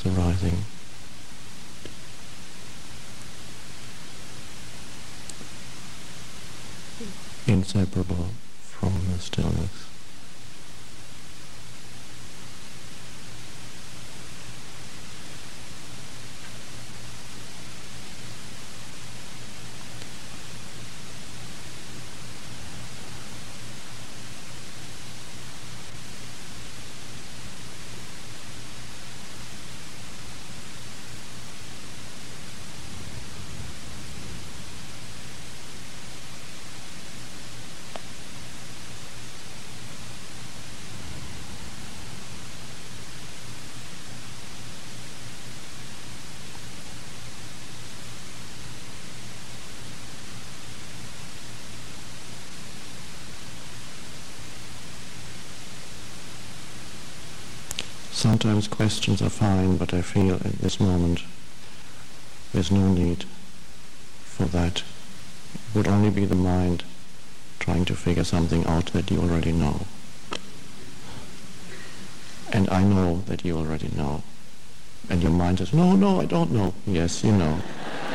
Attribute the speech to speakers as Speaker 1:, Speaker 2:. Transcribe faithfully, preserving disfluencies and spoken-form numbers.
Speaker 1: thoughts arising. Inseparable from the stillness. Sometimes questions are fine, but I feel at this moment there's no need for that. It would only be the mind trying to figure something out that you already know. And I know that you already know. And your mind says, no, no, I don't know. Yes, you know.